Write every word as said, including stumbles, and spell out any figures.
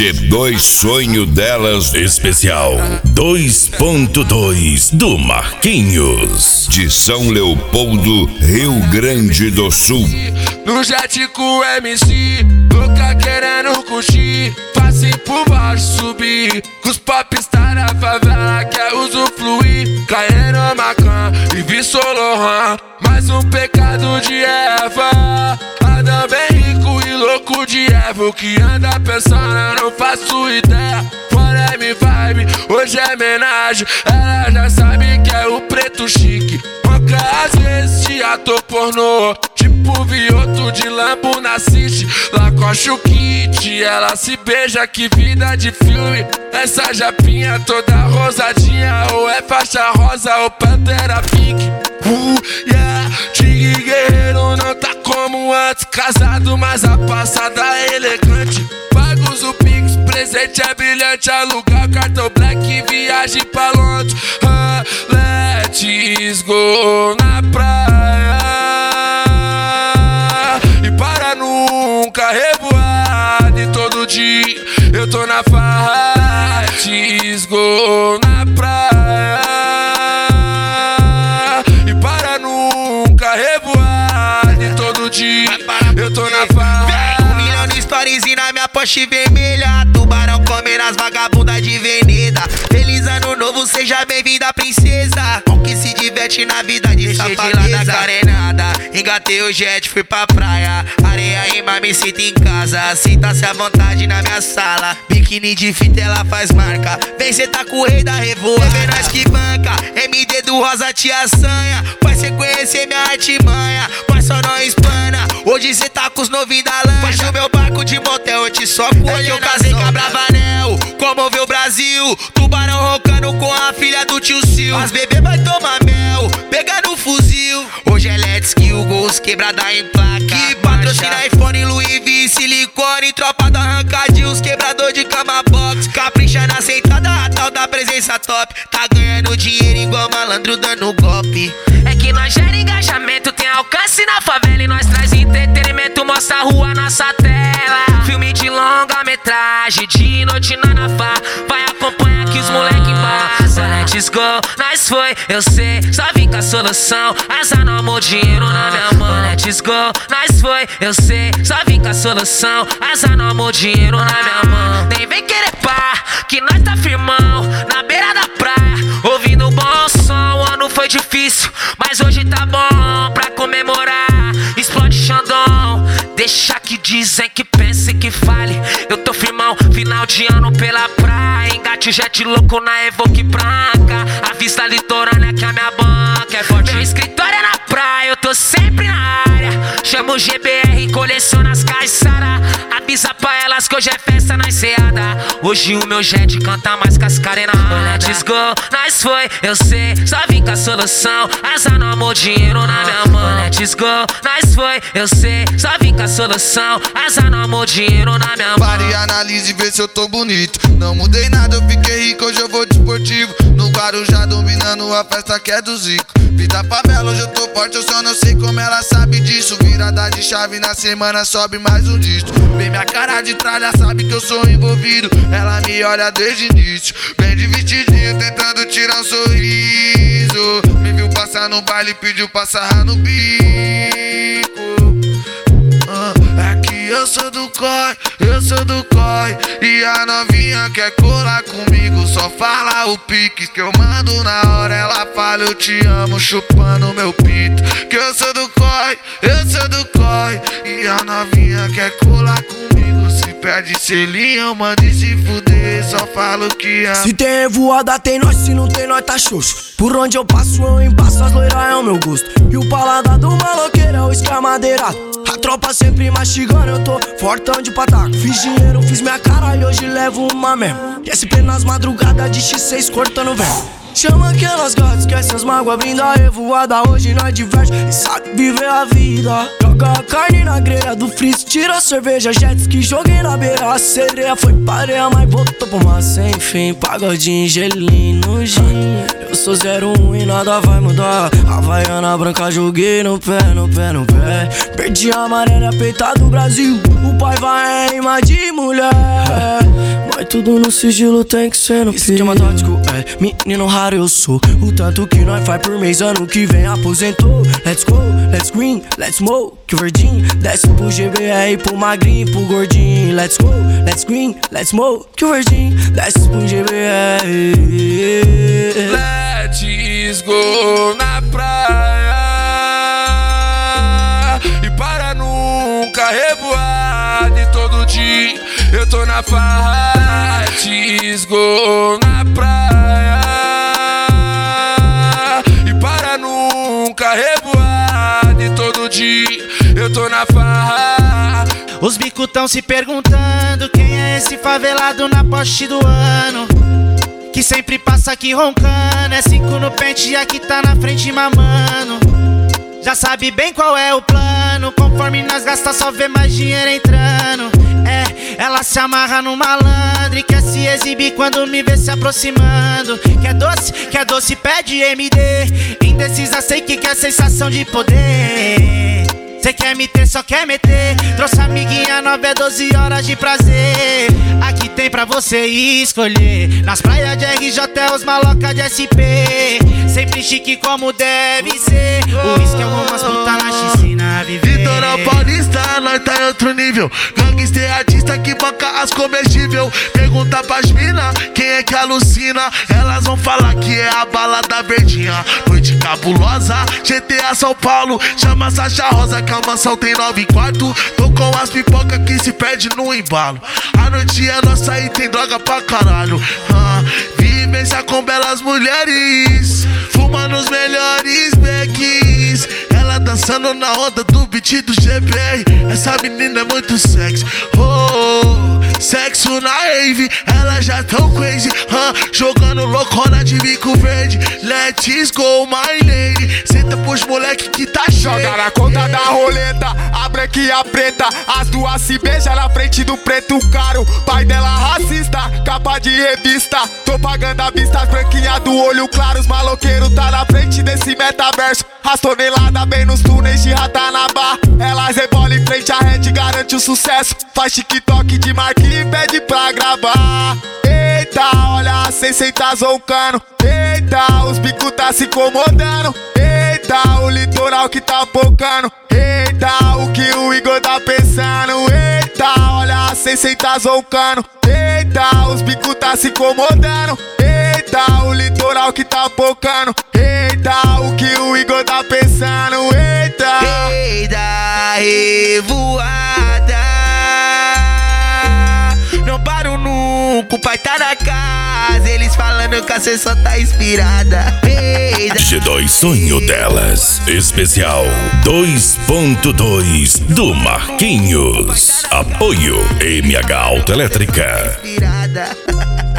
G dois Sonho Delas Especial dois ponto dois do Marquinhos, de São Leopoldo, Rio Grande do Sul. No jet com M C, louca querendo curtir, passei por baixo, subir, com os popstar na favela quer usufruir. Caí no Macan e vi Solohan, mais um pecado de Eva. Adam bem rico e louco de Eva, o que anda pensando eu não faço ideia. Fora me vibe, hoje é homenagem, ela já sabe que é o preto chique. Manca às vezes de ator pornô, tipo Vioto de Lambo na City. Lacoste o kit, ela se beija, que vida de filme. Essa japinha toda rosadinha, ou é faixa rosa ou pantera pink. Uh, yeah, Tigre guerreiro não tá como antes, casado mas a passada é elegante. Pagos o Pix, presente é brilhante, alugar cartão black, viagem pra Londres. uh, Let's go na praia e para nunca revoar. E todo dia eu tô na farra. Let's go na praia e para nunca revoar. E todo dia eu tô na farra. Um milhão de stories e na minha Porsche vermelha, tubarão comendo as vagabundas de Veneda. Feliz ano novo, seja bem-vinda, princesa. Com que se diverte na vida de safadeza. Da carenada, engatei o jet, fui pra praia. Areia e mar, me sinto em casa. Sinta-se à vontade na minha sala. Biquíni de fita, ela faz marca. Vem cê tá com o rei da revoa, vem nós que banca. M D do Rosa te assanha, vai cê conhecer minha artimanha. Mas só não espana, hoje cê tá com os novinhos da lancha. Baixa o meu barco de motel, eu te soco. É que eu casei com a Bravanel, comoveu o Brasil. Tubarão roncando com a filha do tio Sil. As bebê vai tomar mel, pegar no fuzil. Hoje é Let's Kill, gols quebrada em placa. Que patrocina iPhone, Louis V, silicone. Tropa do arrancadinho, os quebrador de cama box. Capricha na sentada, a tal da presença top. Tá ganhando dinheiro igual malandro dando golpe. É que nós gera engajamento, tem alcance na favela. E nós traz entretenimento, mostra a rua, nossa tela. Filme de longa metragem, de noite na Nafá. Vai acompanhar que os moleque passa. Let's go, nós foi, eu sei, só vim com a solução. Asa não amor, dinheiro na minha mão. Let's go, nós foi, eu sei, só vim com a solução. Asa não amor, dinheiro na minha mão. Nem vem querer pá, que nós tá firmão na beira da praia, ouvindo um bom som. O ano foi difícil, mas hoje tá bom pra comemorar. Explode Xandão, deixa que dizem, que pensem, que fale. Eu tô firmão, final de ano pela praia. Engate o jet louco na Evoque branca. A vista litorânea que a minha banca é forte. Meu escritório é na praia, eu tô sempre na área. Chamo o G B R, coleciona as caiçara. Avisa pra elas que hoje é festa na enseada. Hoje o meu jet canta mais que as carenadas. Let's go, nós foi, eu sei, só vim com a solução. Asa no amor, dinheiro na minha mão. Let's go, nós foi, eu sei, só vim com a solução. Asa no amor, dinheiro na minha mão. Pare e analise e vê se eu tô bonito. Não mudei nada, eu fiquei rico, hoje eu vou de esportivo. No Guarujá dominando a festa que é do Zico. Vida favela, hoje eu tô forte, eu só não sei como ela sabe disso. Virada de chave na semana, sobe mais um dígito. Vem minha cara de tralha, sabe que eu sou envolvido. Ela me olha desde o início, bem de vestidinho, tentando tirar um sorriso. Me viu passar no baile, pediu pra sarrar no bico. É que eu sou do corre, eu sou do corre. E a novinha quer colar comigo, só fala o pique que eu mando na hora. Ela fala eu te amo, chupando meu pinto. Que eu sou do corre, eu sou do corre. E a novinha quer colar comigo, se perde selinho, manda e se fuder. Só falo que amo. Se tem revoada tem nós, se não tem nós tá xoxo. Por onde eu passo eu embaço, as loiras é o meu gosto. E o paladar do maloqueiro é o escamadeirado. A tropa sempre mastigando, eu tô fortão de pataco. Fiz dinheiro, fiz minha cara e hoje levo uma mesmo. E S P nas madrugadas de X seis cortando velho. Chama aquelas gatas, esquece as mágoas, brinda revoada. Hoje nós diverte e sabe viver a vida. Joga a carne na grelha do freeze, tira a cerveja, jet ski, joguei na beira. A sereia foi pareia, mas voltou pro mar sem fim. Pagodinho, gelino, gin. Eu sou zero um e nada vai mudar. Havaiana branca, joguei no pé, no pé, no pé. Perdi a amarela, peita do Brasil. O pai vai em rima de mulher. Mas tudo no sigilo tem que ser no esquema tático, é, menino raro eu sou. O tanto que nós faz por mês, ano que vem aposentou. Let's go, let's green, let's smoke, que verdinho. Desce pro G B R, pro magrinho, pro gordinho. Let's go, let's green, let's smoke, que verdinho. Desce pro G B R. Let's go na praia e para nunca revoar. De todo dia eu tô na farra. Let's go na praia e para nunca revoar. De todo dia eu tô na farra. Os bicos tão se perguntando quem é esse favelado na poste do ano, que sempre passa aqui roncando. É cinco no pente e aqui tá na frente mamando. Já sabe bem qual é o plano. Conforme nós gasta só vê mais dinheiro entrando. É, ela se amarra no malandro e quer se exibir quando me vê se aproximando. Quer doce, quer doce, pede M D. Indecisa, sei que quer sensação de poder. Cê quer me ter, só quer meter. Trouxe amiguinha, nove é doze horas de prazer. Aqui tem pra você escolher. Nas praias de R J é os maloca de S P. Sempre chique como deve ser. O uísque é umas puta na piscina viver. Litoral paulista, nós tá em outro nível. Gangster artista que banca as comestível. Pergunta pras mina, quem é que alucina? Elas vão falar que é a balada verdinha. Noite cabulosa, G T A São Paulo. Chama Sacha Rosa que a mansão tem nove quartos. Tô com as pipoca que se perde no embalo. A noite é nossa e tem droga pra caralho. ah, Vivência com belas mulheres, fumando os melhores becks. Ela dançando na onda do beat do G B R. Essa menina é muito sexy. Oh, sexo na rave, ela já tão crazy. uh, Jogando loucona de bico verde. Let's go, my lady. Senta pros moleque que tá cheio. Joga na conta da roleta, a branca e a preta. As duas se beijam na frente do preto caro. Pai dela racista, capa de revista. Tô pagando a vista, as branquinhas do olho claro. Os maloqueiros tá na frente desse metaverso. As toneladas bem nos túneis de Ratanabá. Elas rebolam em frente à rede, garante o sucesso. Faz TikTok de marquinhos e pede pra gravar. Eita, olha a seiscentos tá zoncando. Eita, os bicos tá se incomodando. Eita, o litoral que tá focando. Eita, o que o Igor tá pensando. Eita, olha a seiscentos tá zoncando. Eita, os bicos tá se incomodando. Eita, o litoral que tá focando. Eita, o que o Igor tá pensando. Eita, Eita, revoada. Não paro nunca, o pai tá na casa. Eles falando que a cê só tá inspirada. Eita. G dois Sonho Delas, especial dois ponto dois do Marquinhos. Apoio M H Autoelétrica. Inspirada.